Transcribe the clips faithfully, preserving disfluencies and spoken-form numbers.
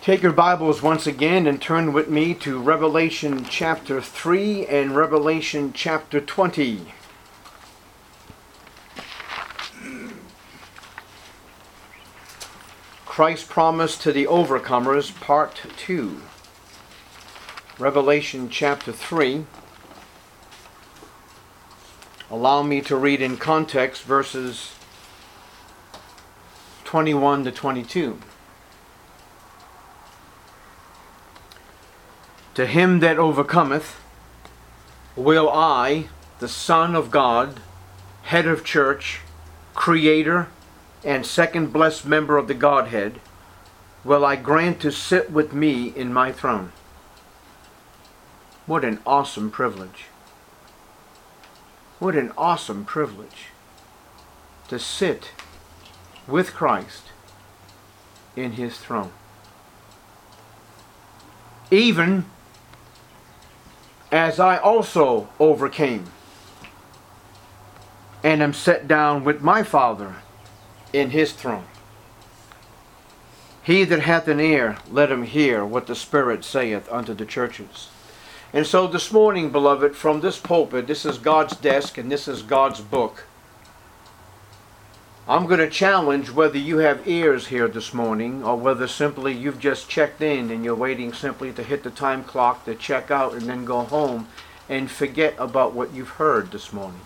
Take your Bibles once again and turn with me to Revelation chapter three and Revelation chapter twenty. Christ's promise to the overcomers, part two. Revelation chapter three. Allow me to read in context verses twenty-one to twenty-two. To him that overcometh will I, the Son of God, head of church, creator, and second blessed member of the Godhead, will I grant to sit with me in my throne. What an awesome privilege. What an awesome privilege to sit with Christ in his throne. Even as I also overcame and am set down with my Father in his throne. He that hath an ear, let him hear what the Spirit saith unto the churches. And so this morning, beloved, from this pulpit, this is God's desk and this is God's book. I'm going to challenge whether you have ears here this morning or whether simply you've just checked in and you're waiting simply to hit the time clock to check out and then go home and forget about what you've heard this morning.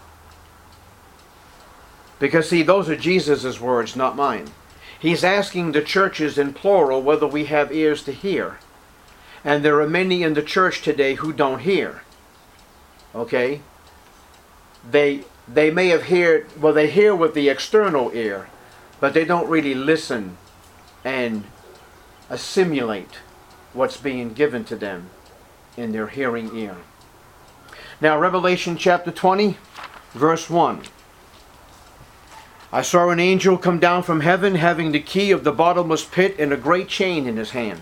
Because see, those are Jesus' words, not mine. He's asking the churches in plural whether we have ears to hear. And there are many in the church today who don't hear. Okay? They they may have heard, well, they hear with the external ear, but they don't really listen and assimilate what's being given to them in their hearing ear. Now, Revelation chapter twenty, verse one. I saw an angel come down from heaven, having the key of the bottomless pit and a great chain in his hand.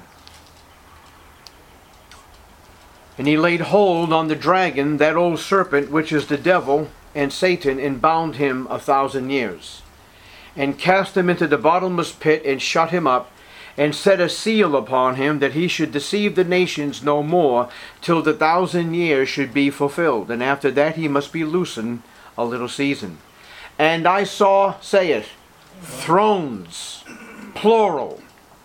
And he laid hold on the dragon, that old serpent, which is the devil and Satan, and bound him a thousand years, and cast him into the bottomless pit, and shut him up, and set a seal upon him, that he should deceive the nations no more, till the thousand years should be fulfilled. And after that he must be loosened a little season. And I saw, say it, thrones, plural,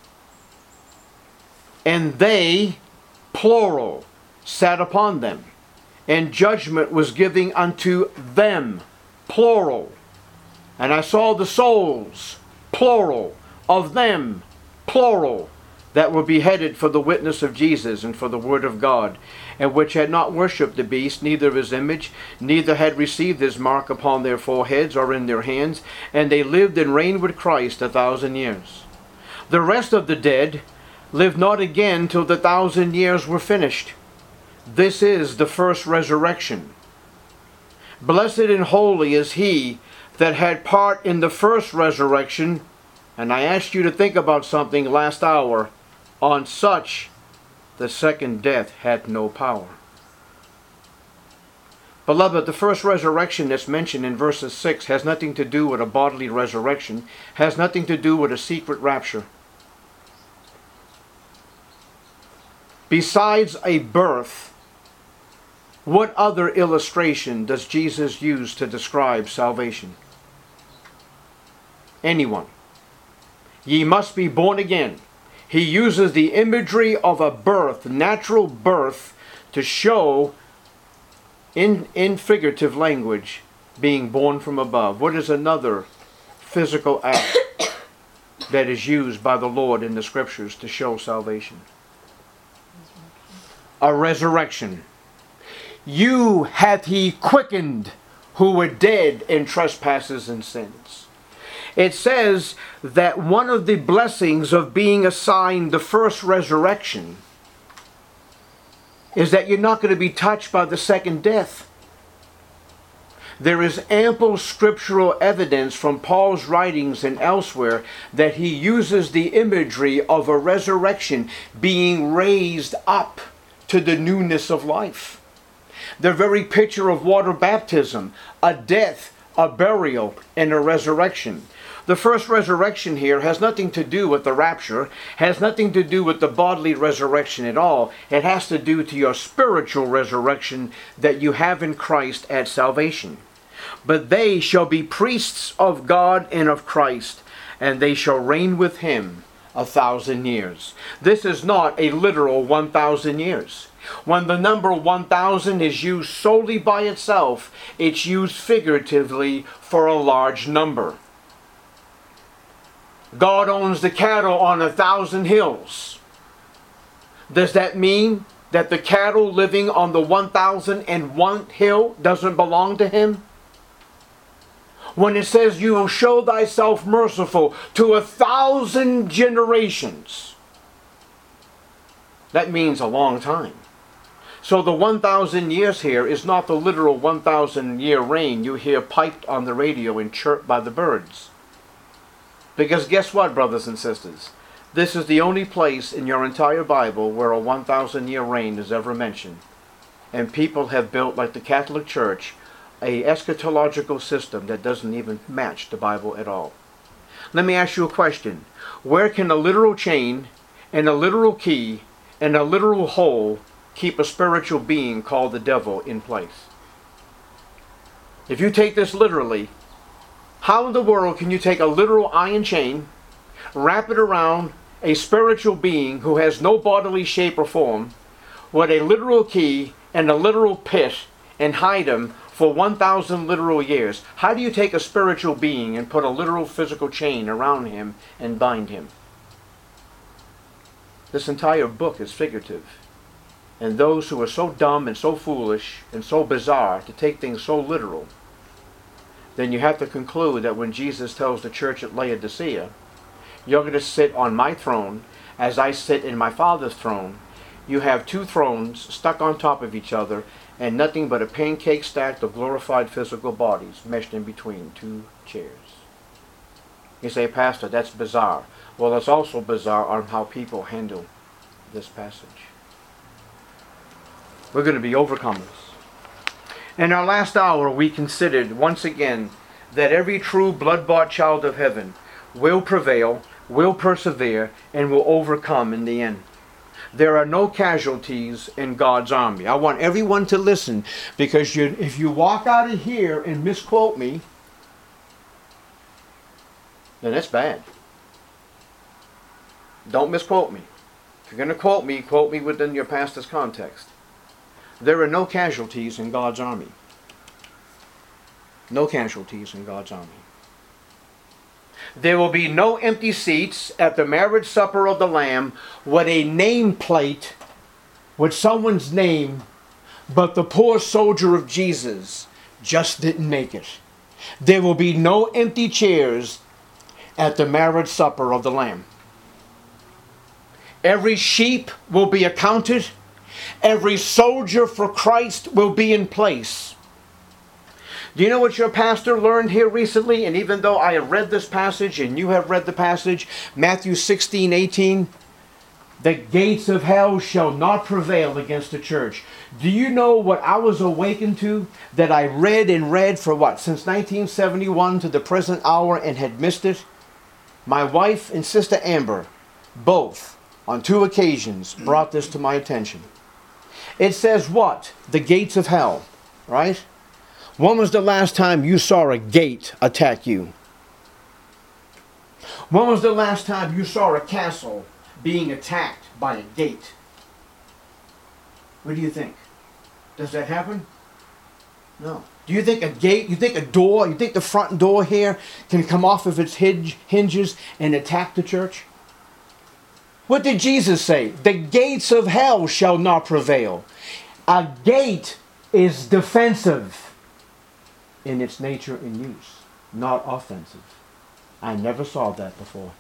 and they, plural, sat upon them, and judgment was given unto them, plural. And I saw the souls, plural, of them, plural, that were beheaded for the witness of Jesus and for the word of God, and which had not worshipped the beast, neither his image, neither had received his mark upon their foreheads or in their hands, and they lived and reigned with Christ a thousand years. The rest of the dead lived not again till the thousand years were finished. This is the first resurrection. Blessed and holy is he that had part in the first resurrection. And I asked you to think about something last hour. On such the second death had no power. Beloved, the first resurrection that's mentioned in verses six has nothing to do with a bodily resurrection, has nothing to do with a secret rapture. Besides a birth, what other illustration does Jesus use to describe salvation? Anyone. Ye must be born again. He uses the imagery of a birth, natural birth, to show, in, in figurative language, being born from above. What is another physical act that is used by the Lord in the Scriptures to show salvation? A resurrection. You hath he quickened who were dead in trespasses and sins. It says that one of the blessings of being assigned the first resurrection is that you're not going to be touched by the second death. There is ample scriptural evidence from Paul's writings and elsewhere that he uses the imagery of a resurrection, being raised up to the newness of life. The very picture of water baptism, a death, a burial, and a resurrection. The first resurrection here has nothing to do with the rapture, has nothing to do with the bodily resurrection at all. It has to do to your spiritual resurrection that you have in Christ at salvation. But they shall be priests of God and of Christ, and they shall reign with him a thousand years. This is not a literal one thousand years. When the number one thousand is used solely by itself, it's used figuratively for a large number. God owns the cattle on a thousand hills. Does that mean that the cattle living on the one thousand and one hill doesn't belong to him? When it says you will show thyself merciful to a thousand generations, that means a long time. So the one thousand years here is not the literal one thousand year reign you hear piped on the radio and chirped by the birds. Because guess what, brothers and sisters? This is the only place in your entire Bible where a one thousand year reign is ever mentioned. And people have built, like the Catholic Church, a eschatological system that doesn't even match the Bible at all. Let me ask you a question. Where can a literal chain and a literal key and a literal hole keep a spiritual being called the devil in place? If you take this literally, how in the world can you take a literal iron chain, wrap it around a spiritual being who has no bodily shape or form, with a literal key and a literal pit, and hide him for one thousand literal years? How do you take a spiritual being and put a literal physical chain around him and bind him? This entire book is figurative. And those who are so dumb and so foolish and so bizarre to take things so literal, then you have to conclude that when Jesus tells the church at Laodicea, you're going to sit on my throne as I sit in my Father's throne, you have two thrones stuck on top of each other and nothing but a pancake stack of glorified physical bodies meshed in between two chairs. You say, Pastor, that's bizarre. Well, it's also bizarre on how people handle this passage. We're going to be overcomers. In our last hour, we considered once again that every true blood-bought child of heaven will prevail, will persevere, and will overcome in the end. There are no casualties in God's army. I want everyone to listen, because you, if you walk out of here and misquote me, then that's bad. Don't misquote me. If you're going to quote me, quote me within your pastor's context. There are no casualties in God's army. No casualties in God's army. There will be no empty seats at the marriage supper of the Lamb with a nameplate with someone's name, but the poor soldier of Jesus just didn't make it. There will be no empty chairs at the marriage supper of the Lamb. Every sheep will be accounted. Every soldier for Christ will be in place. Do you know what your pastor learned here recently? And even though I have read this passage and you have read the passage, Matthew sixteen eighteen, the gates of hell shall not prevail against the church. Do you know what I was awakened to, that I read and read for what, since nineteen seventy-one to the present hour, and had missed it? My wife and Sister Amber, both, on two occasions, brought this to my attention. It says what? The gates of hell, right? When was the last time you saw a gate attack you? When was the last time you saw a castle being attacked by a gate? What do you think? Does that happen? No. Do you think a gate, you think a door, you think the front door here can come off of its hinge, hinges and attack the church? What did Jesus say? The gates of hell shall not prevail. A gate is defensive in its nature and use, not offensive. I never saw that before.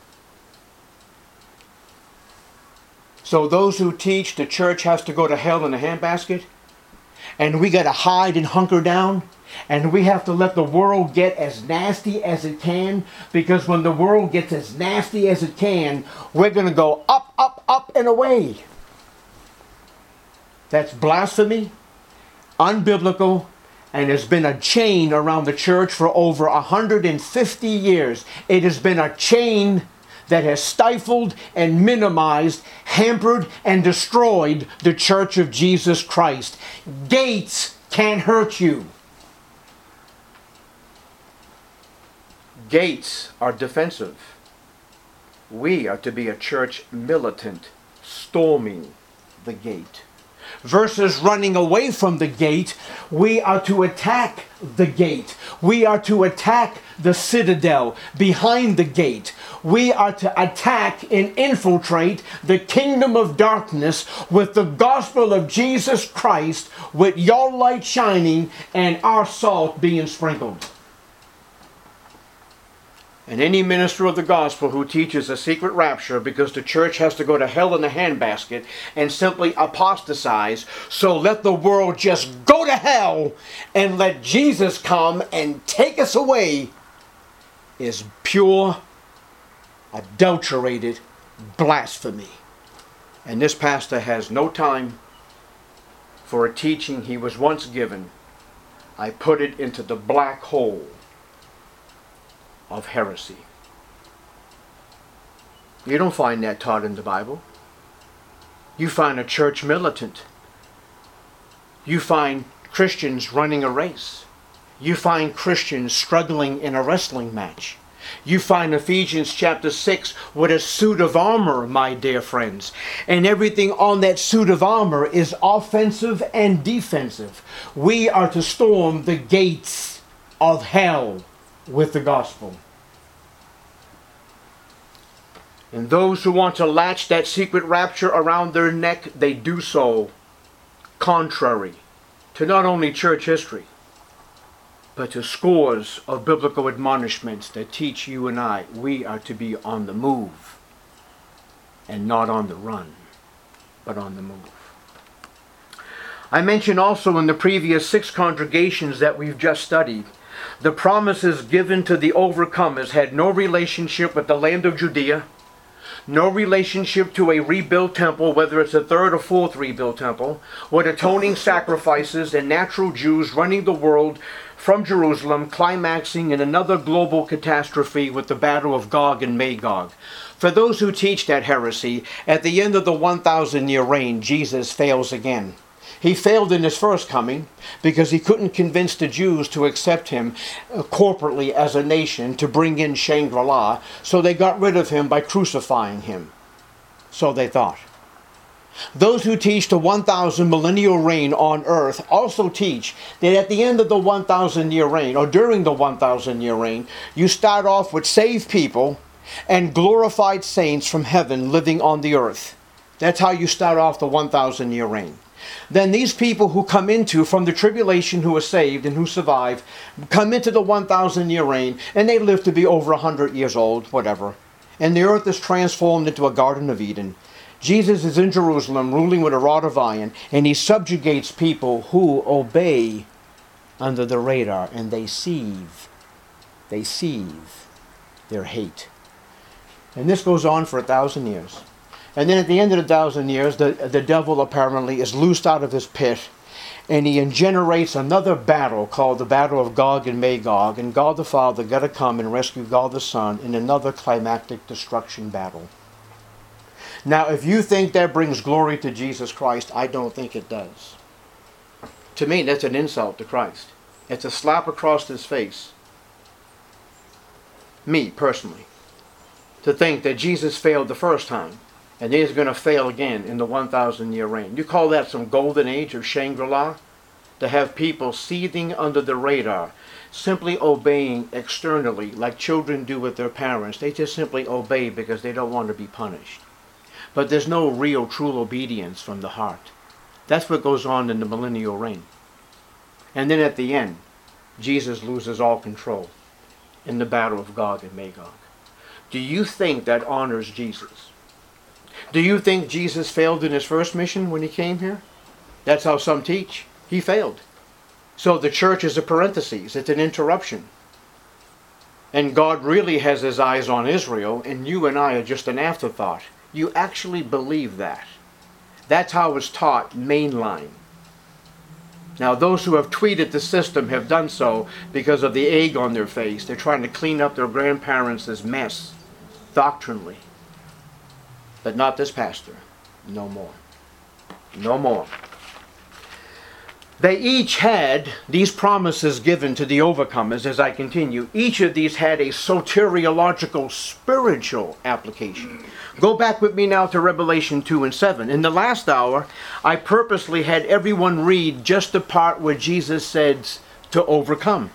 So those who teach the church has to go to hell in a handbasket, and we got to hide and hunker down, and we have to let the world get as nasty as it can, because when the world gets as nasty as it can, we're going to go up, up, up, and away. That's blasphemy, unbiblical, And there's been a chain around the church for over one hundred fifty years. It has been a chain that has stifled and minimized, hampered and destroyed the Church of Jesus Christ. Gates can't hurt you. Gates are defensive. We are to be a church militant, storming the gate. Versus running away from the gate, we are to attack the gate. We are to attack the citadel behind the gate. We are to attack and infiltrate the kingdom of darkness with the gospel of Jesus Christ, with your light shining and our salt being sprinkled. And any minister of the gospel who teaches a secret rapture because the church has to go to hell in a handbasket and simply apostatize, so let the world just go to hell and let Jesus come and take us away, is pure, adulterated blasphemy. And this pastor has no time for a teaching he was once given. I put it into the black hole of heresy. You don't find that taught in the Bible. You find a church militant. You find Christians running a race. You find Christians struggling in a wrestling match. You find Ephesians chapter six with a suit of armor, my dear friends. And everything on that suit of armor is offensive and defensive. We are to storm the gates of hell with the gospel. And those who want to latch that secret rapture around their neck, they do so contrary to not only church history, but to scores of biblical admonishments that teach you and I we are to be on the move and not on the run, but on the move. I mentioned also in the previous six congregations that we've just studied, the promises given to the overcomers had no relationship with the land of Judea, no relationship to a rebuilt temple, whether it's a third or fourth rebuilt temple, with atoning sacrifices and natural Jews running the world from Jerusalem, climaxing in another global catastrophe with the battle of Gog and Magog. For those who teach that heresy, at the end of the one thousand year reign, Jesus fails again. He failed in his first coming because he couldn't convince the Jews to accept him corporately as a nation to bring in Shangri-La, so they got rid of him by crucifying him. So they thought. Those who teach the one thousand millennial reign on earth also teach that at the end of the one thousand year reign, or during the one thousand year reign, you start off with saved people and glorified saints from heaven living on the earth. That's how you start off the one thousand year reign. Then these people who come into, from the tribulation, who are saved and who survive, come into the one thousand year reign, and they live to be over one hundred years old, whatever. And the earth is transformed into a Garden of Eden. Jesus is in Jerusalem ruling with a rod of iron, and he subjugates people who obey under the radar, and they sieve, they sieve their hate. And this goes on for a thousand years. And then at the end of the thousand years, the, the devil apparently is loosed out of his pit, and he generates another battle called the Battle of Gog and Magog, and God the Father got to come and rescue God the Son in another climactic destruction battle. Now, if you think that brings glory to Jesus Christ, I don't think it does. To me, that's an insult to Christ. It's a slap across his face. Me, personally. To think that Jesus failed the first time, and he's going to fail again in the one thousand year reign. You call that some golden age of Shangri-La? To have people seething under the radar, simply obeying externally like children do with their parents. They just simply obey because they don't want to be punished. But there's no real, true obedience from the heart. That's what goes on in the millennial reign. And then at the end, Jesus loses all control in the battle of Gog and Magog. Do you think that honors Jesus? Do you think Jesus failed in his first mission when he came here? That's how some teach. He failed. So the church is a parenthesis. It's an interruption. And God really has his eyes on Israel, and you and I are just an afterthought. You actually believe that. That's how it's taught mainline. Now, those who have tweeted the system have done so because of the egg on their face. They're trying to clean up their grandparents' mess doctrinally. But not this pastor. No more. No more. They each had these promises given to the overcomers. As I continue, each of these had a soteriological, spiritual application. Go back with me now to Revelation two and seven. In the last hour, I purposely had everyone read just the part where Jesus says to overcome,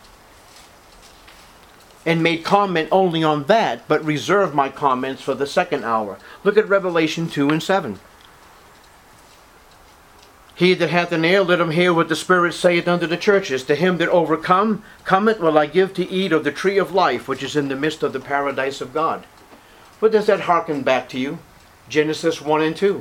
and made comment only on that, but reserved my comments for the second hour. Look at Revelation two and seven. He that hath an ear, let him hear what the Spirit saith unto the churches. To him that overcome, cometh will I give to eat of the tree of life, which is in the midst of the paradise of God. What does that hearken back to you? Genesis one and two.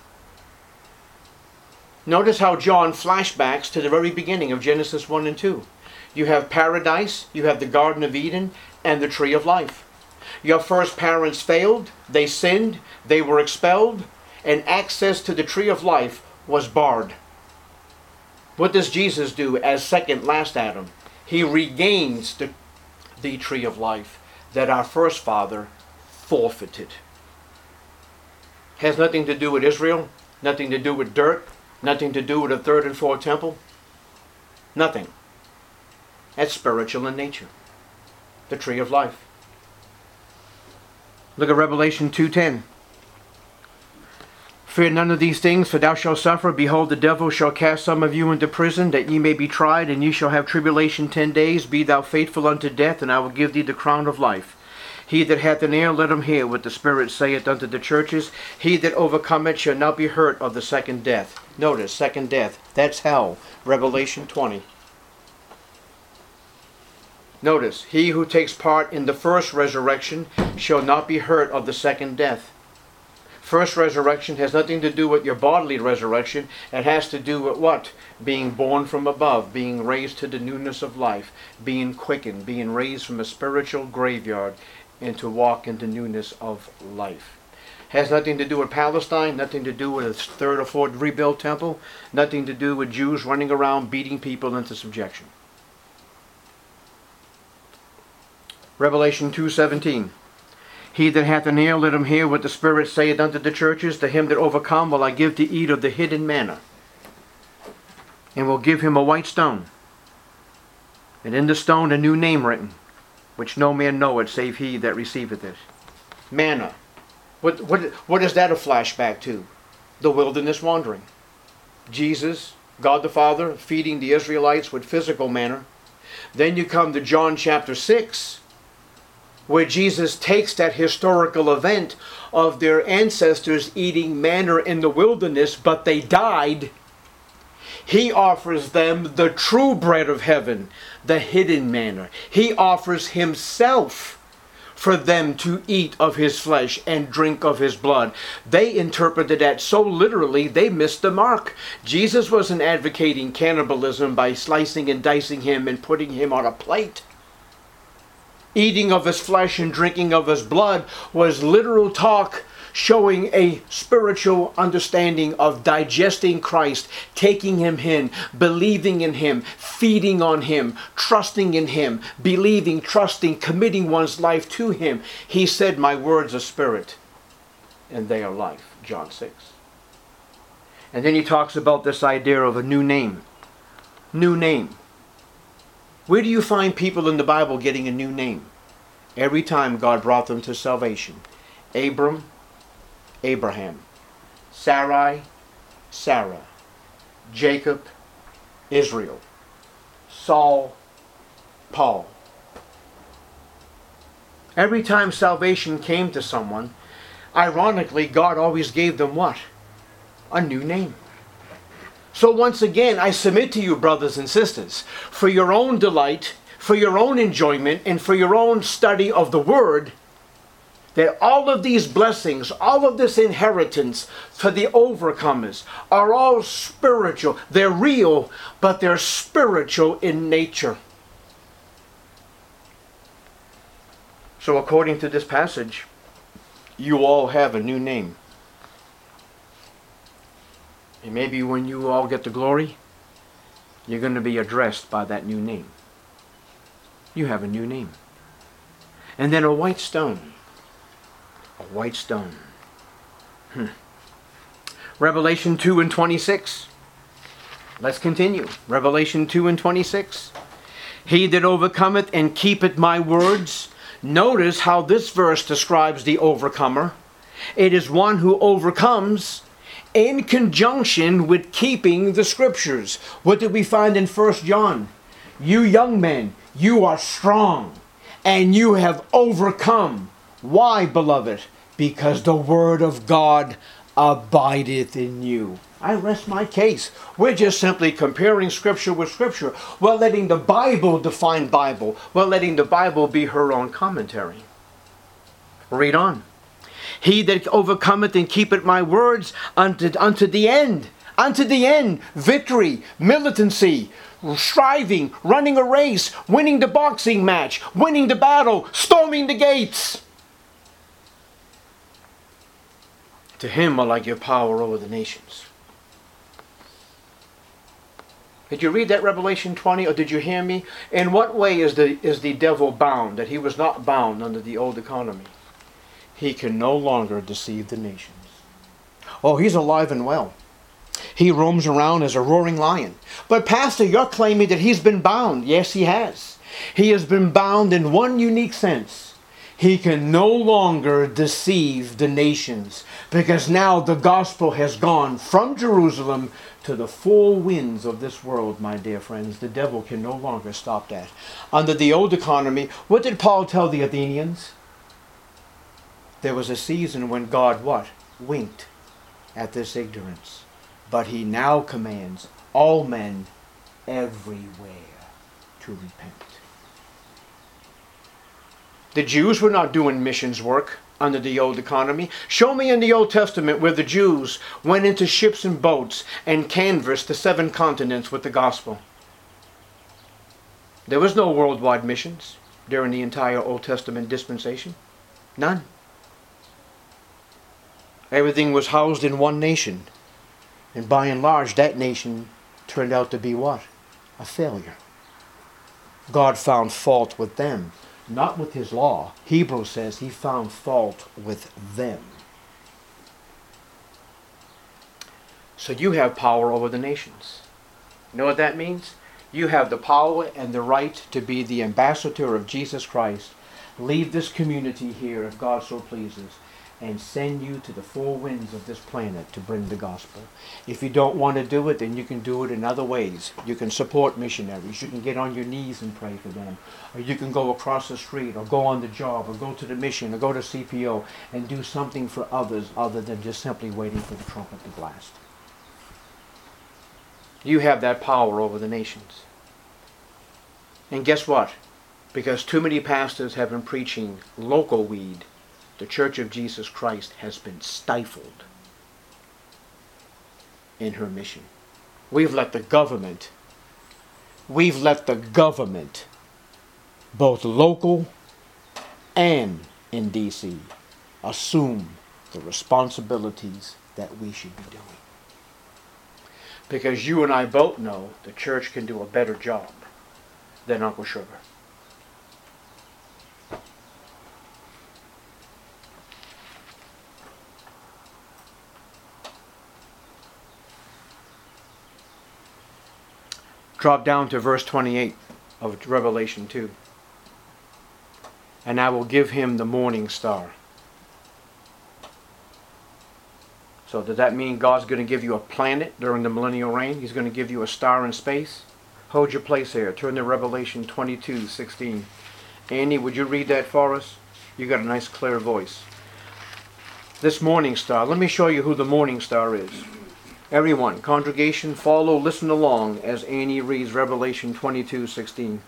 Notice how John flashbacks to the very beginning of Genesis one and two. You have paradise, you have the Garden of Eden, and the tree of life. Your first parents failed, they sinned, they were expelled, and access to the tree of life was barred. What does Jesus do as second last Adam? He regains the, the tree of life that our first father forfeited. Has nothing to do with Israel, nothing to do with dirt, nothing to do with the third and fourth temple. Nothing. That's spiritual in nature. The tree of life. Look at Revelation two ten. Fear none of these things, for thou shalt suffer. Behold, the devil shall cast some of you into prison, that ye may be tried, and ye shall have tribulation ten days. Be thou faithful unto death, and I will give thee the crown of life. He that hath an ear, let him hear what the Spirit saith unto the churches. He that overcometh shall not be hurt of the second death. Notice, second death. That's hell. Revelation twenty. Notice, he who takes part in the first resurrection shall not be hurt of the second death. First resurrection has nothing to do with your bodily resurrection. It has to do with what? Being born from above, being raised to the newness of life, being quickened, being raised from a spiritual graveyard and to walk into newness of life. Has nothing to do with Palestine, nothing to do with a third or fourth rebuilt temple, nothing to do with Jews running around beating people into subjection. Revelation two seventeen. He that hath an ear, let him hear what the Spirit saith unto the churches. To him that overcome will I give to eat of the hidden manna, and will give him a white stone, and in the stone a new name written, which no man knoweth save he that receiveth it. Manna. What, what, what is that a flashback to? The wilderness wandering. Jesus, God the Father, feeding the Israelites with physical manna. Then you come to John chapter six, where Jesus takes that historical event of their ancestors eating manna in the wilderness, but they died. He offers them the true bread of heaven, the hidden manna. He offers himself for them to eat of his flesh and drink of his blood. They interpreted that so literally, they missed the mark. Jesus wasn't advocating cannibalism by slicing and dicing him and putting him on a plate. Eating of his flesh and drinking of his blood was literal talk showing a spiritual understanding of digesting Christ, taking him in, believing in him, feeding on him, trusting in him, believing, trusting, committing one's life to him. He said, my words are spirit and they are life. John six. And then he talks about this idea of a new name. New name. Where do you find people in the Bible getting a new name? Every time God brought them to salvation. Abram, Abraham. Sarai, Sarah. Jacob, Israel. Saul, Paul. Every time salvation came to someone, ironically, God always gave them what? A new name. So once again, I submit to you, brothers and sisters, for your own delight, for your own enjoyment, and for your own study of the Word, that all of these blessings, all of this inheritance for the overcomers are all spiritual. They're real, but they're spiritual in nature. So according to this passage, you all have a new name. And maybe when you all get the glory, you're going to be addressed by that new name. You have a new name. And then a white stone. A white stone. Hmm. Revelation two and twenty-six. Let's continue. Revelation two and twenty-six. He that overcometh and keepeth my words. Notice how this verse describes the overcomer. It is one who overcomes in conjunction with keeping the scriptures. What did we find in First John? You young men, you are strong, and you have overcome. Why, beloved? Because the word of God abideth in you. I rest my case. We're just simply comparing Scripture with Scripture. We're letting the Bible define Bible. We're letting the Bible be her own commentary. Read on. He that overcometh and keepeth my words unto, unto the end. Unto the end. Victory, militancy, striving, running a race, winning the boxing match, winning the battle, storming the gates. To him will I give power over the nations. Did you read that Revelation twenty, or did you hear me? In what way is the, is the devil bound, that he was not bound under the old economy? He can no longer deceive the nations. Oh, he's alive and well. He roams around as a roaring lion. But Pastor, you're claiming that he's been bound. Yes, he has. He has been bound in one unique sense. He can no longer deceive the nations, because now the gospel has gone from Jerusalem to the four winds of this world, my dear friends. The devil can no longer stop that. Under the old economy, what did Paul tell the Athenians? There was a season when God what? Winked at this ignorance. But he now commands all men everywhere to repent. The Jews were not doing missions work under the old economy. Show me in the Old Testament where the Jews went into ships and boats and canvassed the seven continents with the gospel. There was no worldwide missions during the entire Old Testament dispensation. None. Everything was housed in one nation. And by and large, that nation turned out to be what? A failure. God found fault with them. Not with his law. Hebrews says he found fault with them. So you have power over the nations. You know what that means? You have the power and the right to be the ambassador of Jesus Christ. Leave this community here, if God so pleases, and send you to the four winds of this planet to bring the gospel. If you don't want to do it, then you can do it in other ways. You can support missionaries. You can get on your knees and pray for them. Or you can go across the street, or go on the job, or go to the mission, or go to C P O and do something for others other than just simply waiting for the trumpet to blast. You have that power over the nations. And guess what? Because too many pastors have been preaching local weed, the Church of Jesus Christ has been stifled in her mission. We've let the government, we've let the government, both local and in D C, assume the responsibilities that we should be doing. Because you and I both know the church can do a better job than Uncle Sugar. Drop down to verse twenty-eight of Revelation two. And I will give him the morning star. So does that mean God's going to give you a planet during the millennial reign? He's going to give you a star in space? Hold your place here. Turn to Revelation twenty-two sixteen. Andy, would you read that for us? You got a nice clear voice. This morning star. Let me show you who the morning star is. Everyone, congregation, follow, listen along as Annie reads Revelation twenty-two sixteen.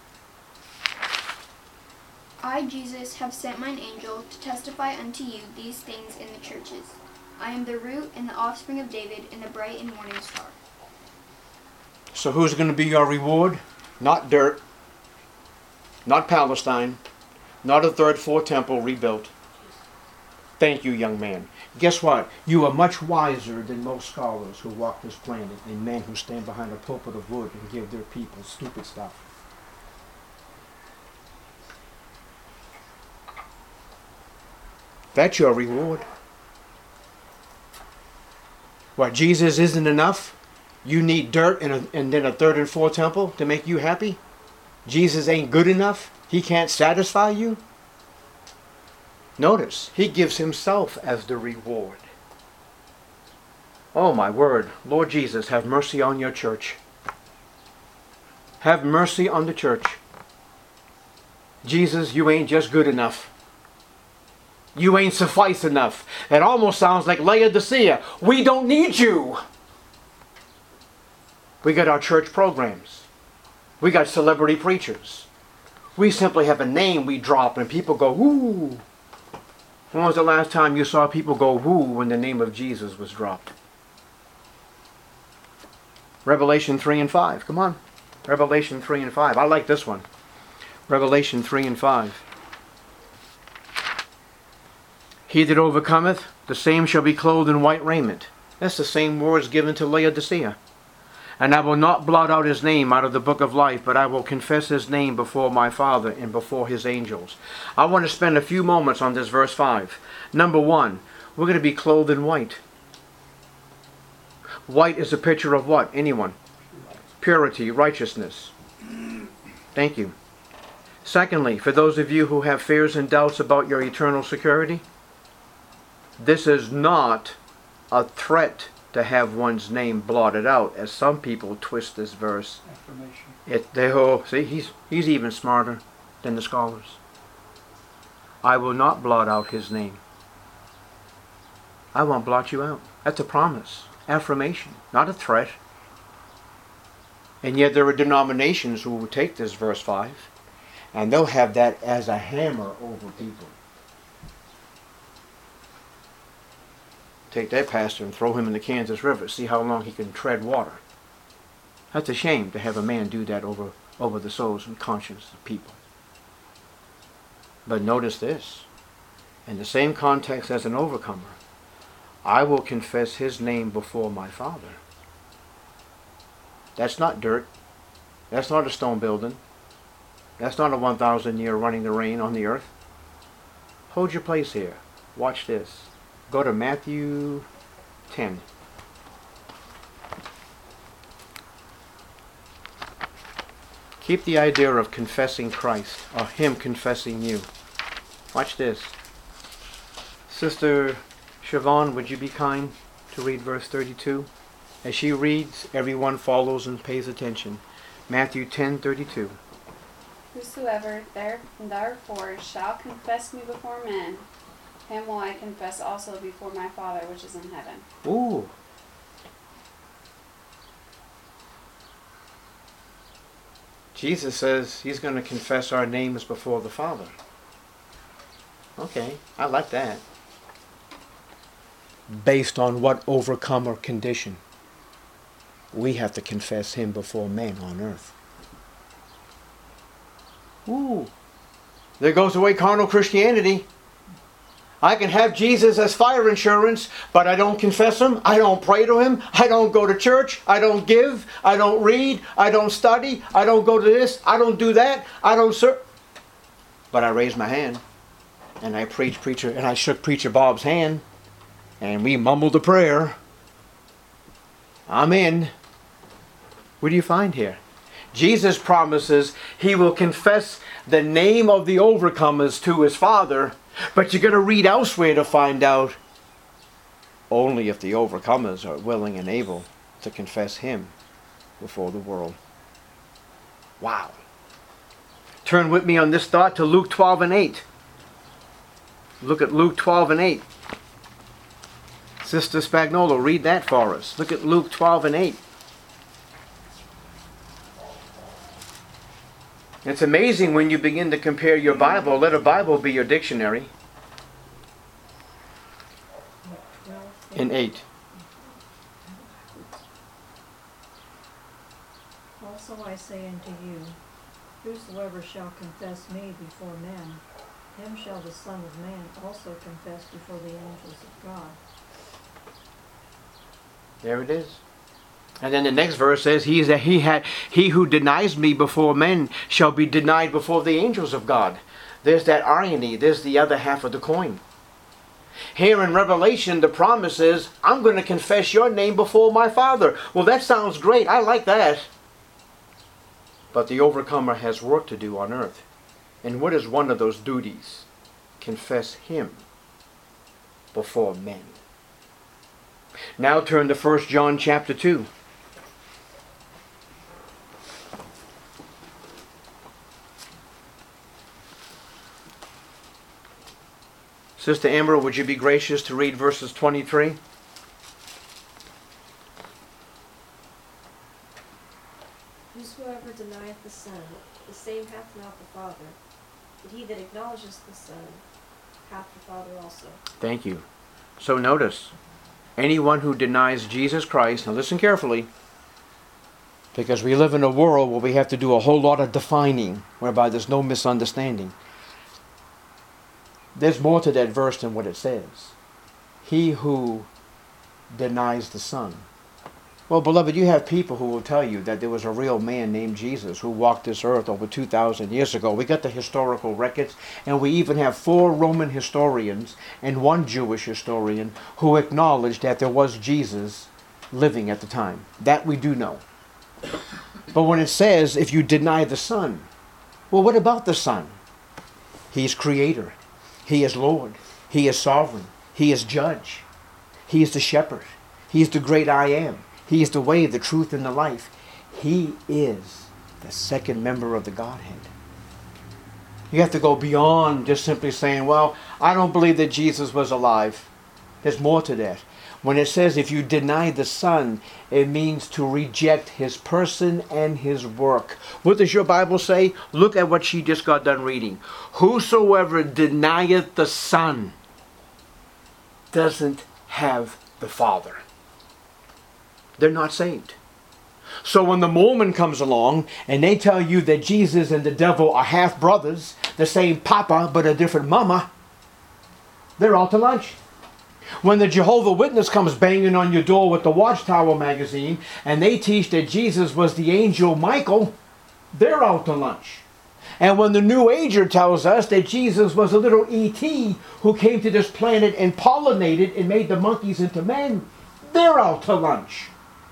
I, Jesus, have sent mine angel to testify unto you these things in the churches. I am the root and the offspring of David and the bright and morning star. So who's going to be your reward? Not dirt, not Palestine, not a third floor temple rebuilt. Thank you, young man. Guess what? You are much wiser than most scholars who walk this planet and men who stand behind a pulpit of wood and give their people stupid stuff. That's your reward. What, Jesus isn't enough? You need dirt and, a, and then a third and fourth temple to make you happy? Jesus ain't good enough? He can't satisfy you? Notice, he gives himself as the reward. Oh my word, Lord Jesus, have mercy on your church. Have mercy on the church. Jesus, you ain't just good enough. You ain't suffice enough. It almost sounds like Laodicea. We don't need you. We got our church programs. We got celebrity preachers. We simply have a name we drop and people go, whoo. When was the last time you saw people go whoo when the name of Jesus was dropped? Revelation three and five. Come on. Revelation three and five. I like this one. Revelation three and five. He that overcometh, the same shall be clothed in white raiment. That's the same words given to Laodicea. And I will not blot out his name out of the book of life, but I will confess his name before my Father and before his angels. I want to spend a few moments on this verse five. Number one, we're going to be clothed in white. White is a picture of what? Anyone? Purity, righteousness. Thank you. Secondly, for those of you who have fears and doubts about your eternal security, this is not a threat to have one's name blotted out, as some people twist this verse. Affirmation. It, they, oh, see, he's, he's even smarter than the scholars. I will not blot out his name. I won't blot you out. That's a promise. Affirmation, not a threat. And yet there are denominations who will take this verse five and they'll have that as a hammer over people. Take that pastor and throw him in the Kansas River. See how long he can tread water. That's a shame to have a man do that over, over the souls and conscience of people. But notice this. In the same context as an overcomer, I will confess his name before my Father. That's not dirt. That's not a stone building. That's not a one thousand year running the rain on the earth. Hold your place here. Watch this. Go to Matthew ten. Keep the idea of confessing Christ, or him confessing you. Watch this. Sister Siobhan, would you be kind to read verse thirty-two? As she reads, everyone follows and pays attention. Matthew ten thirty-two. Whosoever there, therefore shall confess me before men, him will I confess also before my Father which is in heaven. Ooh. Jesus says he's going to confess our names before the Father. Okay, I like that. Based on what overcomer condition? We have to confess him before men on earth. Ooh. There goes away carnal Christianity. I can have Jesus as fire insurance, but I don't confess him. I don't pray to him. I don't go to church. I don't give. I don't read. I don't study. I don't go to this. I don't do that. I don't serve. But I raised my hand, and I preached preacher, and I shook Preacher Bob's hand, and we mumbled a prayer. I'm in. What do you find here? Jesus promises he will confess the name of the overcomers to his Father. But you're going to read elsewhere to find out only if the overcomers are willing and able to confess him before the world. Wow. Turn with me on this thought to Luke twelve and eight. Look at Luke twelve and eight. Sister Spagnola, read that for us. Look at Luke twelve and eight. It's amazing when you begin to compare your Bible. Let a Bible be your dictionary. In eight. Also I say unto you, whosoever shall confess me before men, Him shall the Son of Man also confess before the angels of God. There it is. And then the next verse says, he, is a, he, had, he who denies me before men shall be denied before the angels of God. There's that irony. There's the other half of the coin. Here in Revelation, the promise is, I'm going to confess your name before my Father. Well, that sounds great. I like that. But the overcomer has work to do on earth. And what is one of those duties? Confess Him before men. Now turn to First John chapter two. Sister Amber, would you be gracious to read verses twenty-three? Whosoever denieth the Son, the same hath not the Father. But he that acknowledgeth the Son hath the Father also. Thank you. So notice, anyone who denies Jesus Christ, now listen carefully, because we live in a world where we have to do a whole lot of defining, whereby there's no misunderstanding. There's more to that verse than what it says. He who denies the Son. Well, beloved, you have people who will tell you that there was a real man named Jesus who walked this earth over two thousand years ago. We got the historical records, and we even have four Roman historians and one Jewish historian who acknowledged that there was Jesus living at the time. That we do know. But when it says, if you deny the Son, well, what about the Son? He's Creator. He is Lord. He is Sovereign. He is Judge. He is the Shepherd. He is the great I Am. He is the way, the truth, and the life. He is the second member of the Godhead. You have to go beyond just simply saying, well, I don't believe that Jesus was alive. There's more to that. When it says if you deny the Son, it means to reject His person and His work. What does your Bible say? Look at what she just got done reading. Whosoever denieth the Son doesn't have the Father. They're not saved. So when the Mormon comes along and they tell you that Jesus and the devil are half brothers, the same papa but a different mama, they're out to lunch. When the Jehovah's Witness comes banging on your door with the Watchtower magazine and they teach that Jesus was the angel Michael, they're out to lunch. And when the New Ager tells us that Jesus was a little E T who came to this planet and pollinated and made the monkeys into men, they're out to lunch.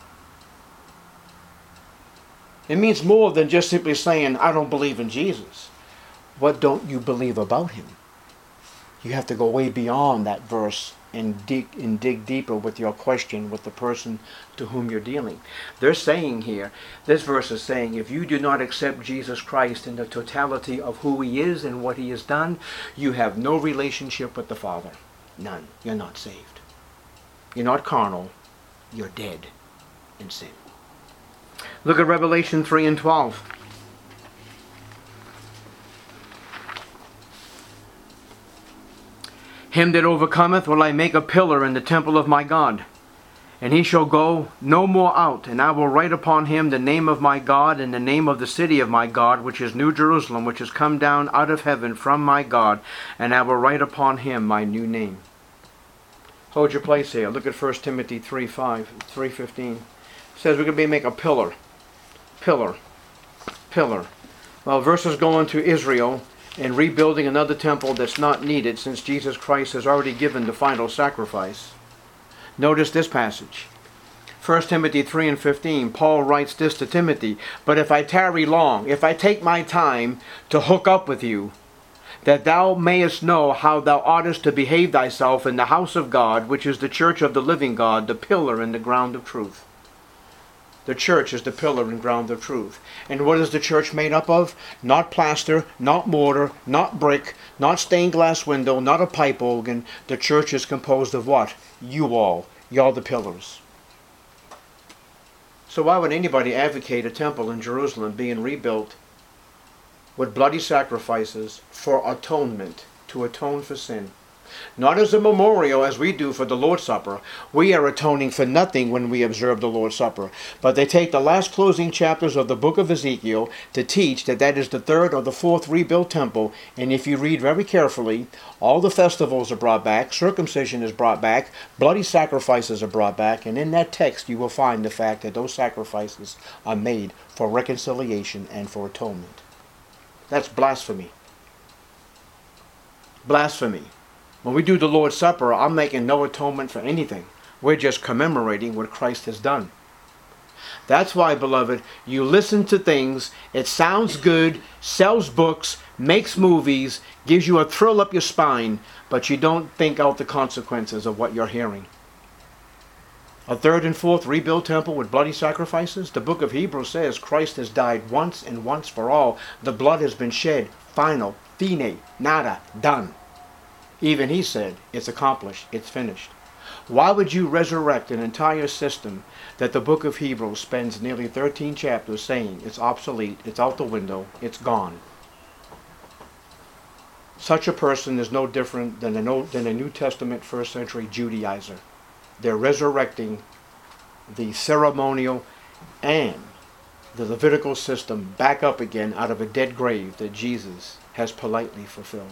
It means more than just simply saying, I don't believe in Jesus. What don't you believe about Him? You have to go way beyond that verse and dig, and dig deeper with your question with the person to whom you're dealing. They're saying here, this verse is saying, if you do not accept Jesus Christ in the totality of who He is and what He has done, you have no relationship with the Father. None. You're not saved. You're not carnal. You're dead in sin. Look at Revelation three and twelve. Him that overcometh will I make a pillar in the temple of my God, and he shall go no more out, and I will write upon him the name of my God and the name of the city of my God, which is New Jerusalem, which is come down out of heaven from my God, and I will write upon him my new name. Hold your place here. Look at First Timothy three five, three fifteen. It says we're going to be make a pillar. Pillar. Pillar. Well, verses going to Israel and rebuilding another temple that's not needed since Jesus Christ has already given the final sacrifice. Notice this passage. First Timothy three and fifteen, Paul writes this to Timothy, but if I tarry long, if I take my time to hook up with you, that thou mayest know how thou oughtest to behave thyself in the house of God, which is the church of the living God, the pillar and the ground of truth. The church is the pillar and ground of truth. And what is the church made up of? Not plaster, not mortar, not brick, not stained glass window, not a pipe organ. The church is composed of what? You all. Y'all the pillars. So why would anybody advocate a temple in Jerusalem being rebuilt with bloody sacrifices for atonement, to atone for sin? Not as a memorial as we do for the Lord's Supper. We are atoning for nothing when we observe the Lord's Supper. But they take the last closing chapters of the book of Ezekiel to teach that that is the third or the fourth rebuilt temple. And if you read very carefully, all the festivals are brought back, circumcision is brought back, bloody sacrifices are brought back, and in that text you will find the fact that those sacrifices are made for reconciliation and for atonement. That's blasphemy. Blasphemy. When we do the Lord's Supper, I'm making no atonement for anything. We're just commemorating what Christ has done. That's why, beloved, you listen to things, it sounds good, sells books, makes movies, gives you a thrill up your spine, but you don't think out the consequences of what you're hearing. A third and fourth rebuilt temple with bloody sacrifices? The book of Hebrews says Christ has died once and once for all. The blood has been shed. Final. Fine. Nada. Done. Even he said, it's accomplished. It's finished. Why would you resurrect an entire system that the book of Hebrews spends nearly thirteen chapters saying it's obsolete, it's out the window, it's gone? Such a person is no different than a, than a New Testament first century Judaizer. They're resurrecting the ceremonial and the Levitical system back up again out of a dead grave that Jesus has politely fulfilled.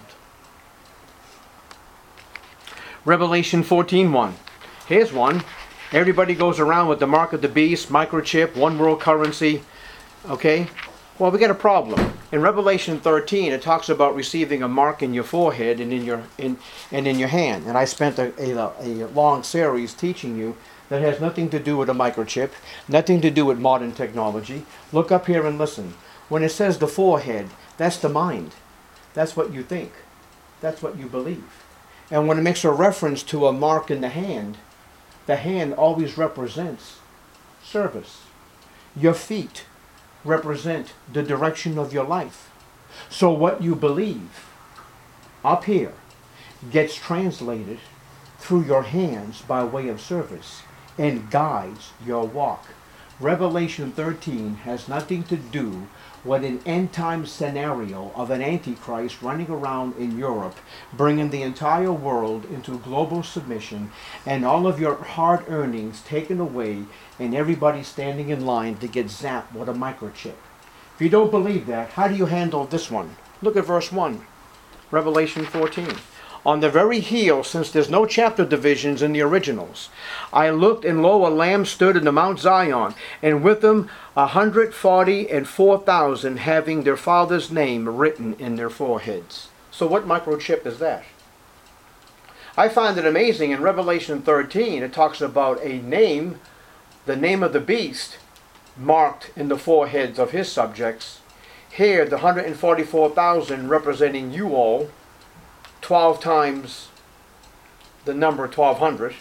Revelation fourteen one. Here's one. Everybody goes around with the mark of the beast, microchip, one world currency. Okay? Well, we got a problem. In Revelation thirteen, it talks about receiving a mark in your forehead and in your in and in your hand. And I spent a, a, a long series teaching you that has nothing to do with a microchip, nothing to do with modern technology. Look up here and listen. When it says the forehead, that's the mind. That's what you think. That's what you believe. And when it makes a reference to a mark in the hand, the hand always represents service. Your feet represent the direction of your life. So what you believe up here gets translated through your hands by way of service and guides your walk. Revelation thirteen has nothing to do with an end-time scenario of an antichrist running around in Europe, bringing the entire world into global submission, and all of your hard earnings taken away, and everybody standing in line to get zapped with a microchip. If you don't believe that, how do you handle this one? Look at verse one, Revelation fourteen. On the very heel, since there's no chapter divisions in the originals, I looked, and lo, a lamb stood in the Mount Zion, and with them a hundred forty and four thousand, having their father's name written in their foreheads. So what microchip is that? I find it amazing in Revelation thirteen, it talks about a name, the name of the beast, marked in the foreheads of his subjects. Here, the one hundred forty-four thousand representing you all, twelve times the number twelve hundred.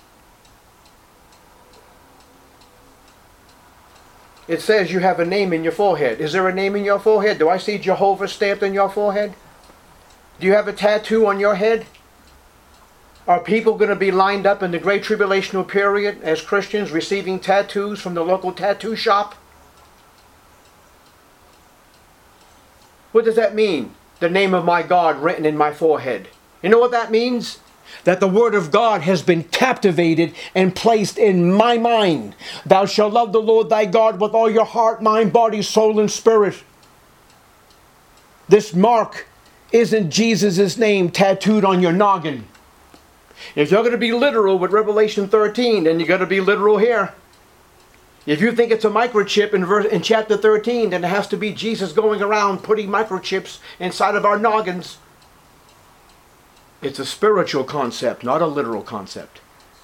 It says you have a name in your forehead. Is there a name in your forehead? Do I see Jehovah stamped on your forehead? Do you have a tattoo on your head? Are people going to be lined up in the Great Tribulational period as Christians receiving tattoos from the local tattoo shop? What does that mean? The name of my God written in my forehead. You know what that means? That the word of God has been captivated and placed in my mind. Thou shalt love the Lord thy God with all your heart, mind, body, soul, and spirit. This mark isn't Jesus' name tattooed on your noggin. If you're going to be literal with Revelation thirteen, then you're going to be literal here. If you think it's a microchip in, verse, in chapter thirteen, then it has to be Jesus going around putting microchips inside of our noggins. It's a spiritual concept, not a literal concept.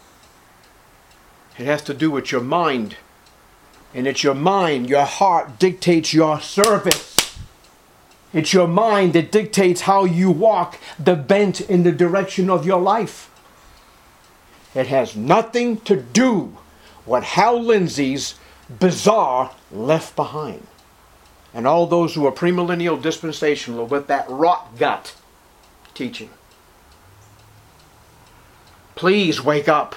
It has to do with your mind. And it's your mind, your heart dictates your service. It's your mind that dictates how you walk, the bent in the direction of your life. It has nothing to do with Hal Lindsey's bizarre Left Behind. And all those who are premillennial dispensational with that rot gut teaching. Please wake up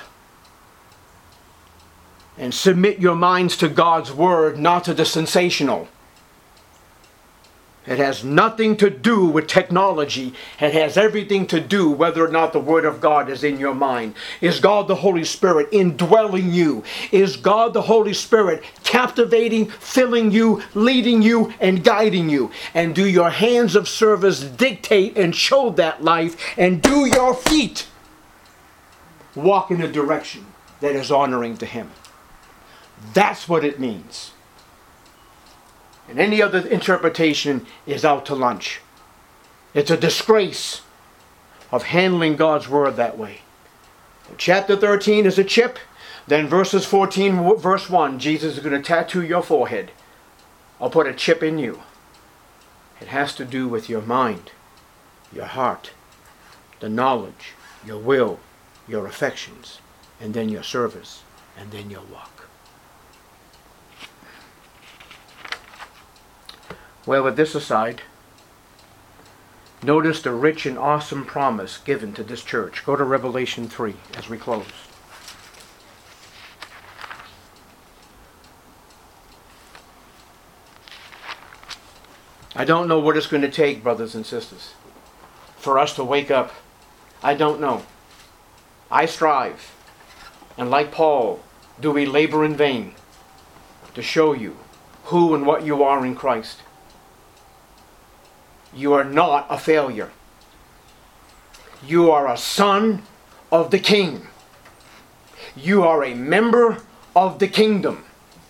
and submit your minds to God's word, not to the sensational. It has nothing to do with technology. It has everything to do whether or not the Word of God is in your mind. Is God the Holy Spirit indwelling you? Is God the Holy Spirit captivating, filling you, leading you, and guiding you? And do your hands of service dictate and show that life? And do your feet walk in a direction that is honoring to Him? That's what it means. And any other interpretation is out to lunch. It's a disgrace of handling God's Word that way. Chapter thirteen is a chip. Then verses fourteen, verse one, Jesus is going to tattoo your forehead. I'll put a chip in you. It has to do with your mind, your heart, the knowledge, your will, your affections, and then your service, and then your walk. Well, with this aside, notice the rich and awesome promise given to this church. Go to Revelation three as we close. I don't know what it's going to take, brothers and sisters, for us to wake up. I don't know. I strive. And like Paul, do we labor in vain to show you who and what you are in Christ. You are not a failure. You are a son of the King. You are a member of the kingdom.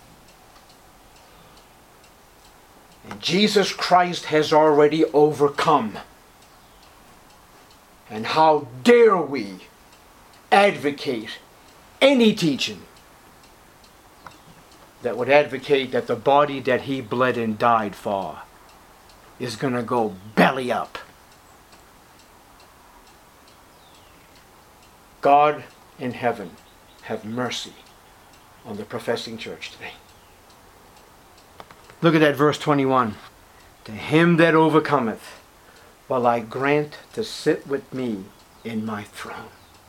And Jesus Christ has already overcome. And how dare we advocate any teaching that would advocate that the body that He bled and died for is going to go belly up. God in heaven, have mercy on the professing church today. Look at that verse twenty-one. To him that overcometh will I grant to sit with me in my throne,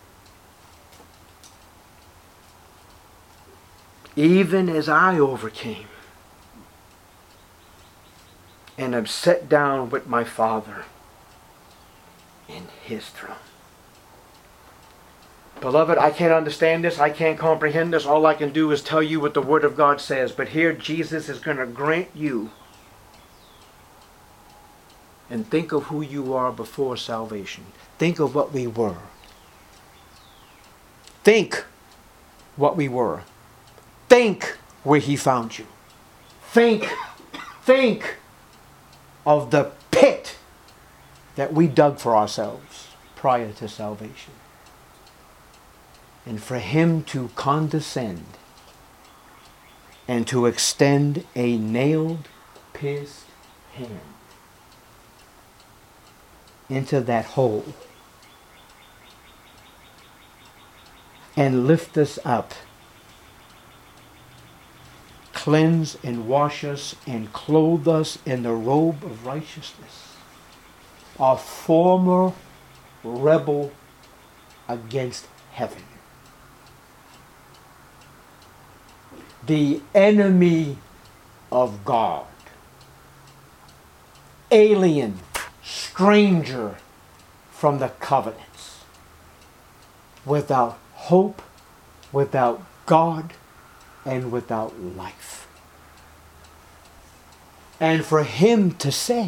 even as I overcame and am set down with my Father in His throne. Beloved, I can't understand this. I can't comprehend this. All I can do is tell you what the Word of God says. But here Jesus is going to grant you. And think of who you are before salvation. Think of what we were. Think what we were. Think where He found you. Think, think of the pit that we dug for ourselves prior to salvation. And for Him to condescend and to extend a nailed, pierced hand into that hole and lift us up, cleanse and wash us and clothe us in the robe of righteousness, a former rebel against heaven, the enemy of God, alien, stranger from the covenants, without hope, without God, and without life. And for Him to say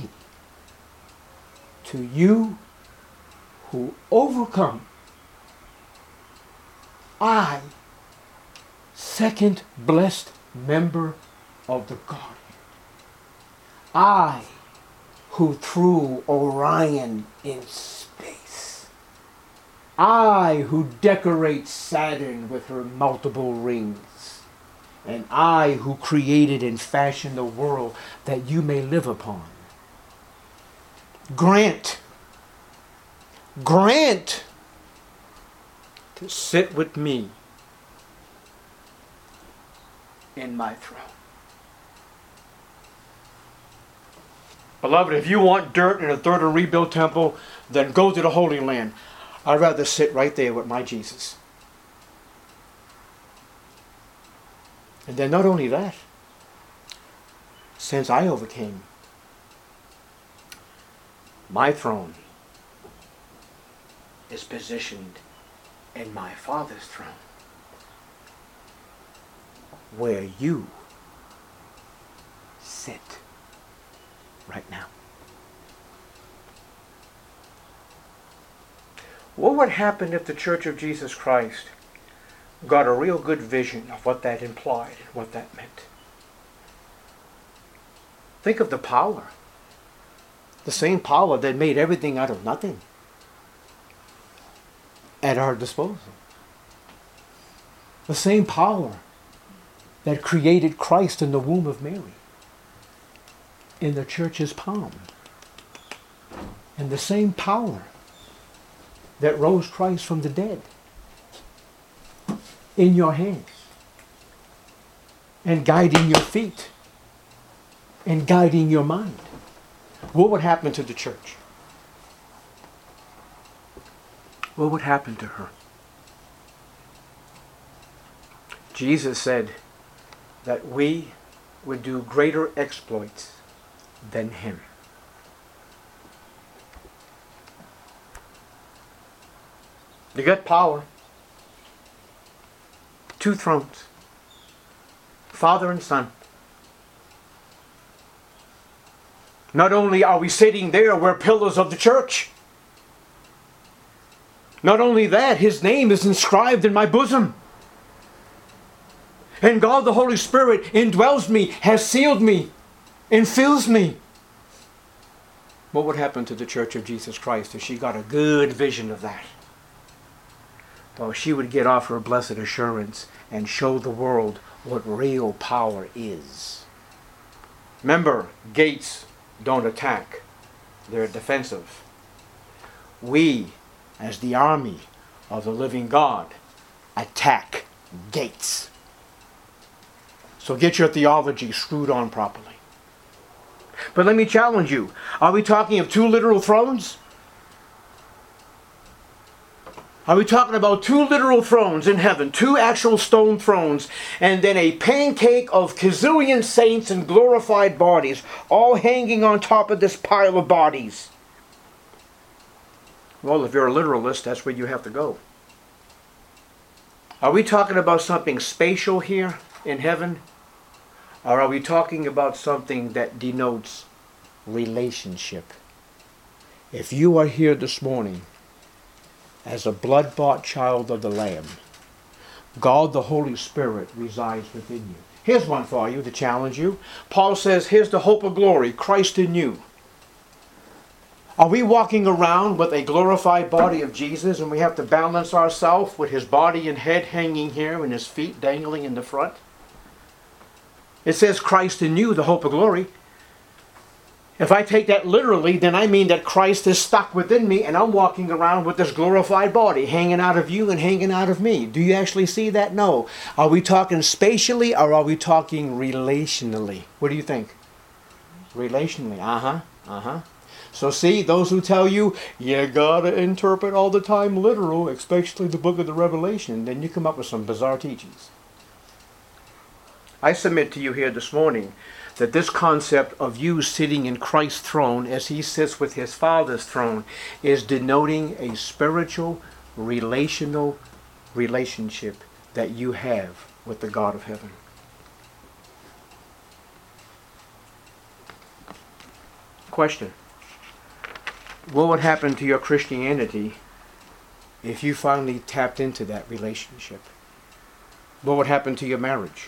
to you who overcome, I, second blessed member of the Godhead, I, who threw Orion in space, I, who decorate Saturn with her multiple rings, and I, who created and fashioned the world that you may live upon, grant, grant to sit with me in my throne. Beloved, if you want dirt in a third and rebuilt temple, then go to the Holy Land. I'd rather sit right there with my Jesus. And then not only that, since I overcame, My throne is positioned in my Father's throne, where you sit right now. What would happen if the Church of Jesus Christ got a real good vision of what that implied and what that meant? Think of the power. The same power that made everything out of nothing at our disposal. The same power that created Christ in the womb of Mary, in the church's palm. And the same power that rose Christ from the dead in your hands, and guiding your feet, and guiding your mind. What would happen to the church? What would happen to her? Jesus said that we would do greater exploits than him. You got power. Two thrones. Father and Son. Not only are we sitting there, we're pillars of the church. Not only that, his name is inscribed in my bosom. And God the Holy Spirit indwells me, has sealed me, and fills me. What would happen to the Church of Jesus Christ if she got a good vision of that? Well, she would get off her blessed assurance and show the world what real power is. Remember, gates don't attack. They're defensive. We, as the army of the living God, attack gates. So get your theology screwed on properly. But let me challenge you. Are we talking of two literal thrones? Are we talking about two literal thrones in heaven, two actual stone thrones, and then a pancake of gazillion saints in glorified bodies, all hanging on top of this pile of bodies? Well, if you're a literalist, that's where you have to go. Are we talking about something spatial here in heaven? Or are we talking about something that denotes relationship? If you are here this morning as a blood-bought child of the Lamb, God the Holy Spirit resides within you. Here's one for you to challenge you. Paul says, here's the hope of glory, Christ in you. Are we walking around with a glorified body of Jesus and we have to balance ourselves with his body and head hanging here and his feet dangling in the front? It says Christ in you, the hope of glory. If I take that literally, then I mean that Christ is stuck within me and I'm walking around with this glorified body hanging out of you and hanging out of me. Do you actually see that? No. Are we talking spatially or are we talking relationally? What do you think? Relationally. Uh-huh. Uh-huh. So see, those who tell you, you gotta interpret all the time literal, especially the book of the Revelation, then you come up with some bizarre teachings. I submit to you here this morning that this concept of you sitting in Christ's throne as he sits with his Father's throne is denoting a spiritual, relational relationship that you have with the God of heaven. Question. What would happen to your Christianity if you finally tapped into that relationship? What would happen to your marriage?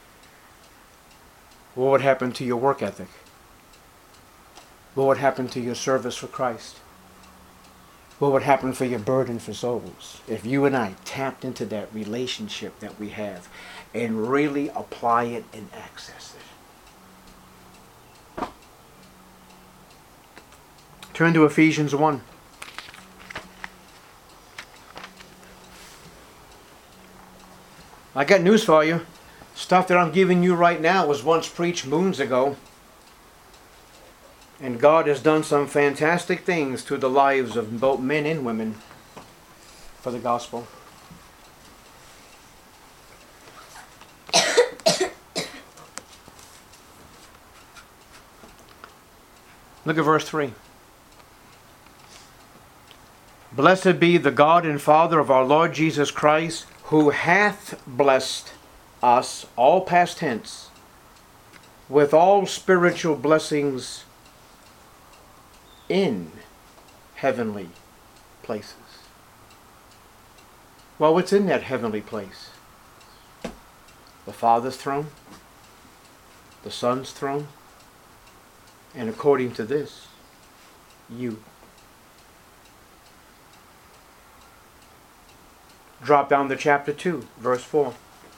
What would happen to your work ethic? What would happen to your service for Christ? What would happen for your burden for souls if you and I tapped into that relationship that we have and really apply it and access it? Turn to Ephesians one. I got news for you. Stuff that I'm giving you right now was once preached moons ago. And God has done some fantastic things to the lives of both men and women for the gospel. Look at verse three. Blessed be the God and Father of our Lord Jesus Christ, who hath blessed us, all past tense, with all spiritual blessings in heavenly places. Well, what's in that heavenly place? The Father's throne, the Son's throne, and according to this, you. Drop down to chapter two, verse four.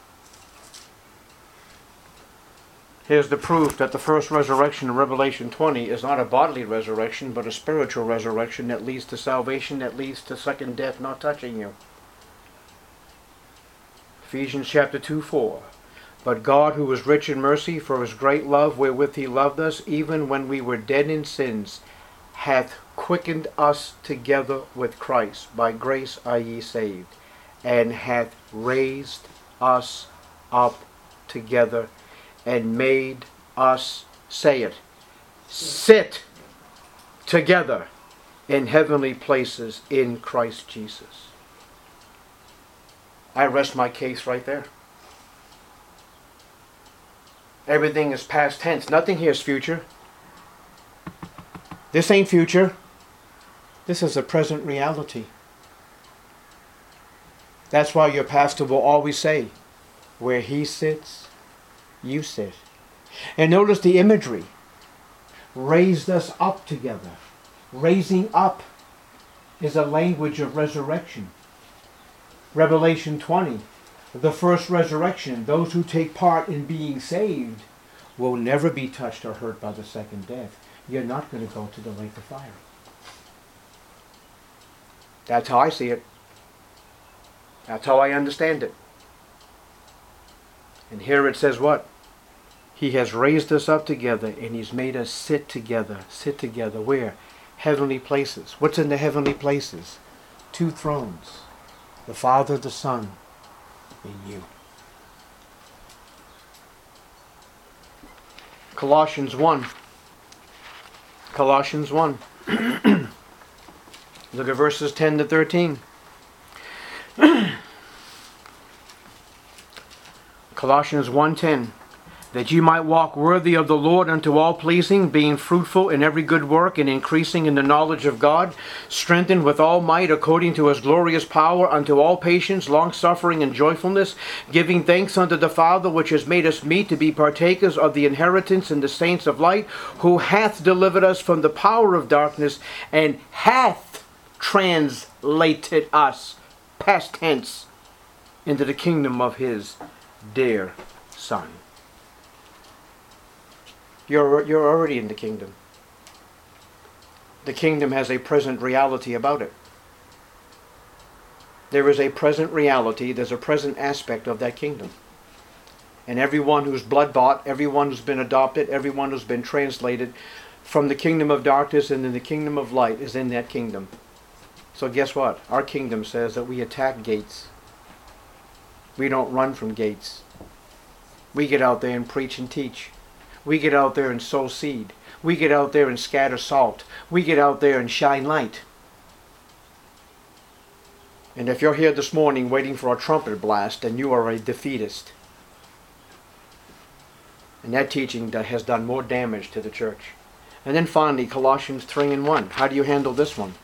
Here's the proof that the first resurrection in Revelation twenty is not a bodily resurrection, but a spiritual resurrection that leads to salvation, that leads to second death not touching you. Ephesians chapter two, four. But God, who is rich in mercy, for his great love wherewith he loved us, even when we were dead in sins, hath quickened us together with Christ. By grace are ye saved, and hath raised us up together, and made us, say it, sit together in heavenly places in Christ Jesus. I rest my case right there. Everything is past tense. Nothing here is future. This ain't future. This is a present reality. That's why your pastor will always say, where he sits, you sit. And notice the imagery. Raised us up together. Raising up is a language of resurrection. Revelation twenty, the first resurrection, those who take part in being saved will never be touched or hurt by the second death. You're not going to go to the lake of fire. That's how I see it. That's how I understand it. And here it says what? He has raised us up together and he's made us sit together. Sit together. Where? Heavenly places. What's in the heavenly places? Two thrones. The Father, the Son, and you. Colossians one. Colossians one. Look at verses ten to thirteen. Colossians one ten. That you might walk worthy of the Lord unto all pleasing, being fruitful in every good work and increasing in the knowledge of God, strengthened with all might according to his glorious power unto all patience, longsuffering, and joyfulness, giving thanks unto the Father which has made us meet to be partakers of the inheritance in the saints of light, who hath delivered us from the power of darkness and hath translated us, past tense, into the kingdom of his dear Son. You're, you're already in the kingdom. The kingdom has a present reality about it. There is a present reality, there's a present aspect of that kingdom. And everyone who's blood-bought, everyone who's been adopted, everyone who's been translated from the kingdom of darkness into the kingdom of light is in that kingdom. So guess what? Our kingdom says that we attack gates. We don't run from gates. We get out there and preach and teach. We get out there and sow seed. We get out there and scatter salt. We get out there and shine light. And if you're here this morning waiting for a trumpet blast, then you are a defeatist. And that teaching that has done more damage to the church. And then finally, Colossians three and one. How do you handle this one?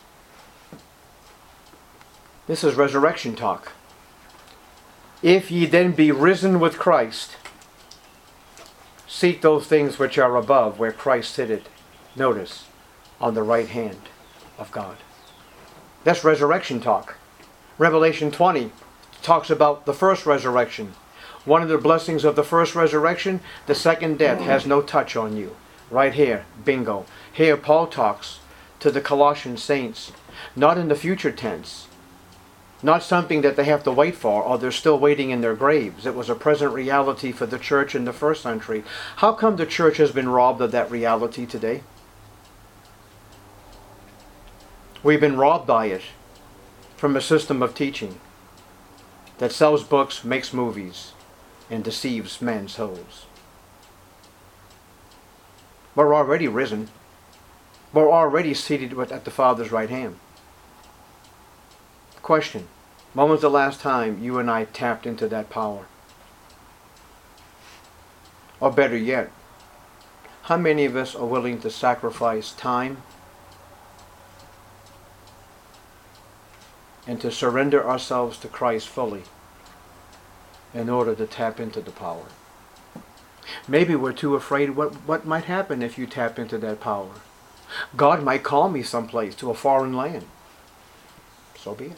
This is resurrection talk. If ye then be risen with Christ, seek those things which are above, where Christ sitteth, notice, on the right hand of God. That's resurrection talk. Revelation twenty talks about the first resurrection. One of the blessings of the first resurrection, the second death has no touch on you. Right here, bingo. Here Paul talks to the Colossian saints, not in the future tense, not something that they have to wait for or they're still waiting in their graves. It was a present reality for the church in the first century. How come the church has been robbed of that reality today? We've been robbed by it from a system of teaching that sells books, makes movies, and deceives men's souls. We're already risen. We're already seated at the Father's right hand. Question. When was the last time you and I tapped into that power? Or better yet, how many of us are willing to sacrifice time and to surrender ourselves to Christ fully in order to tap into the power? Maybe we're too afraid what, what might happen if you tap into that power. God might call me someplace to a foreign land. So be it.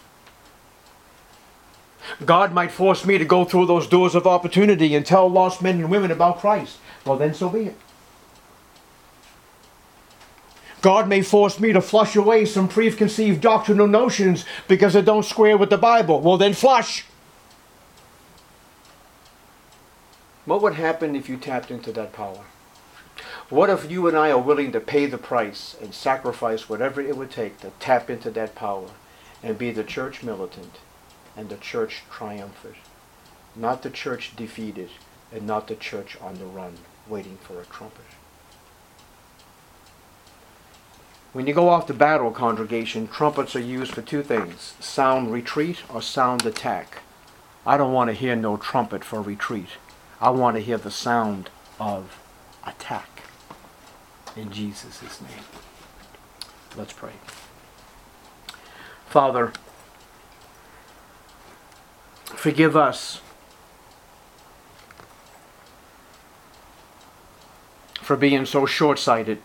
God might force me to go through those doors of opportunity and tell lost men and women about Christ. Well, then so be it. God may force me to flush away some preconceived doctrinal notions because they don't square with the Bible. Well, then flush. What would happen if you tapped into that power? What if you and I are willing to pay the price and sacrifice whatever it would take to tap into that power and be the church militant and the church triumphant, not the church defeated and not the church on the run waiting for a trumpet? When you go off to battle, congregation, trumpets are used for two things: sound retreat or sound attack. I don't want to hear no trumpet for retreat. I want to hear the sound of attack. In Jesus' name. Let's pray. Father, forgive us for being so short-sighted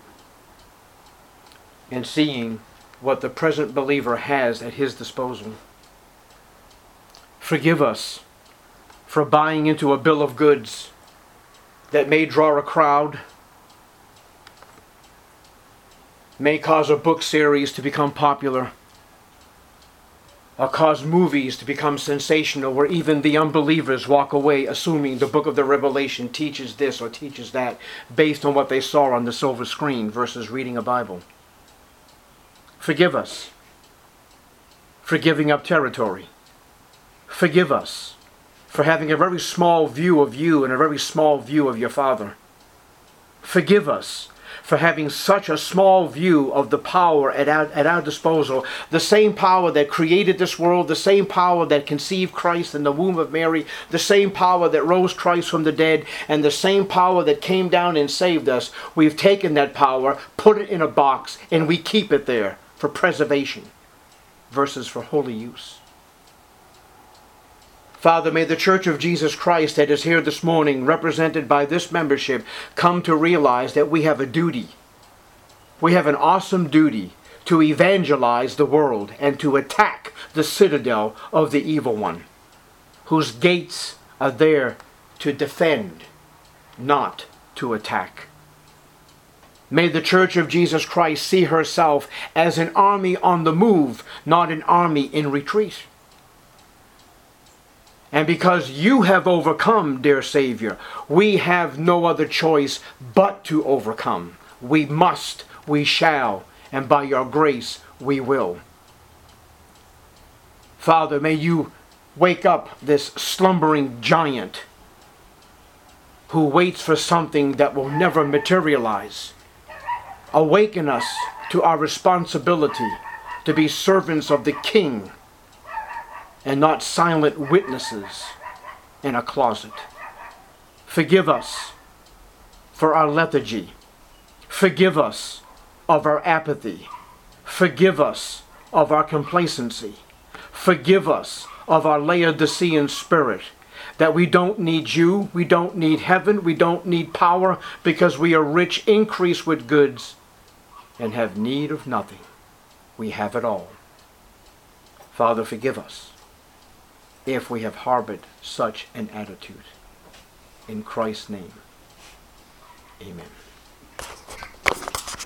and seeing what the present believer has at his disposal. Forgive us for buying into a bill of goods that may draw a crowd, may cause a book series to become popular, or cause movies to become sensational where even the unbelievers walk away assuming the book of the Revelation teaches this or teaches that based on what they saw on the silver screen versus reading a Bible. Forgive us for giving up territory. Forgive us for having a very small view of you and a very small view of your Father. Forgive us for having such a small view of the power at our, at our disposal, the same power that created this world, the same power that conceived Christ in the womb of Mary, the same power that rose Christ from the dead, and the same power that came down and saved us. We've taken that power, put it in a box, and we keep it there for preservation versus for holy use. Father, may the Church of Jesus Christ that is here this morning, represented by this membership, come to realize that we have a duty. We have an awesome duty to evangelize the world and to attack the citadel of the evil one, whose gates are there to defend, not to attack. May the Church of Jesus Christ see herself as an army on the move, not an army in retreat. And because you have overcome, dear Savior, we have no other choice but to overcome. We must, we shall, and by your grace we will. Father, may you wake up this slumbering giant who waits for something that will never materialize. Awaken us to our responsibility to be servants of the King and not silent witnesses in a closet. Forgive us for our lethargy. Forgive us of our apathy. Forgive us of our complacency. Forgive us of our Laodicean spirit, that we don't need you, we don't need heaven, we don't need power, because we are rich, increased with goods, and have need of nothing. We have it all. Father, forgive us if we have harbored such an attitude. In Christ's name, amen.